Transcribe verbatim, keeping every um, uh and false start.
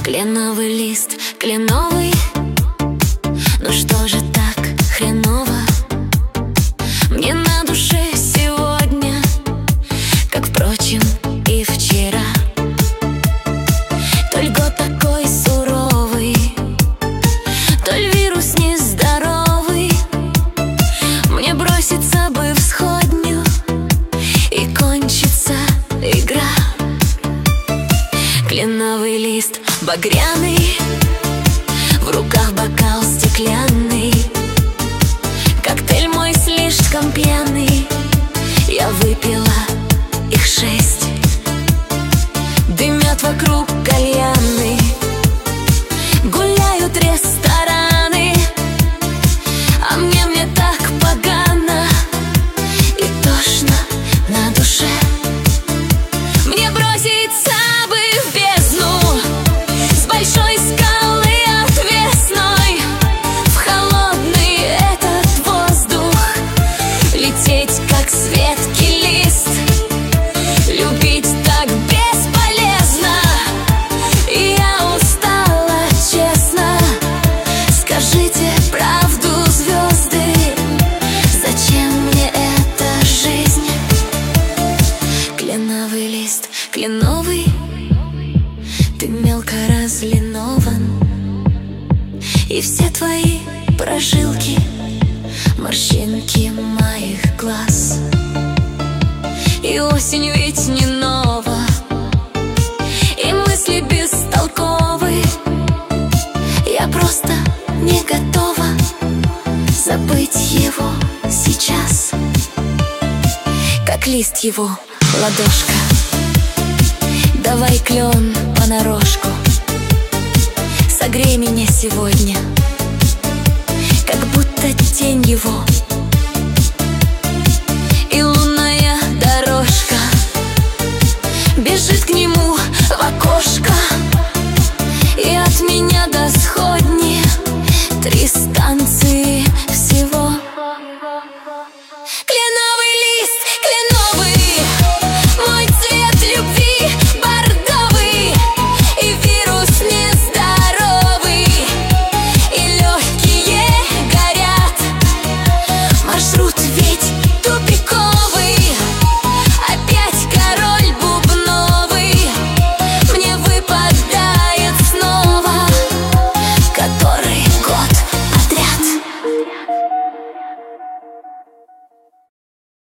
Кленовый лист, кленовый. Ну что же так хреново мне на душе сегодня, как, впрочем, и вчера. То ль год такой суровый, то ль вирус нездоровый. Мне броситься бы в сходню, и кончится игра. Кленовый лист багряный, в руках бокал стеклянный, коктейль мой слишком пьяный. Я выпила их шесть, дымят вокруг кальяны, гуляют рестораны, а мне, мне так погано и тошно на душе. Мне броситься бы в бездну с большой скалы отвесной, в холодный этот воздух лететь, как с ветки лист. Любить так бесполезно, и я устала, честно. Скажите правду, звезды, зачем мне эта жизнь? Кленовый лист, кленовый, ты мелко разлинован, и все твои прожилки морщинки моих глаз. И осень ведь не нова, и мысли бестолковы. Я просто не готова забыть его сейчас, как лист его ладошка. Давай, клен, понарошку, согрей меня сегодня, как будто тень его и лунная дорожка бежит к нему в окошко.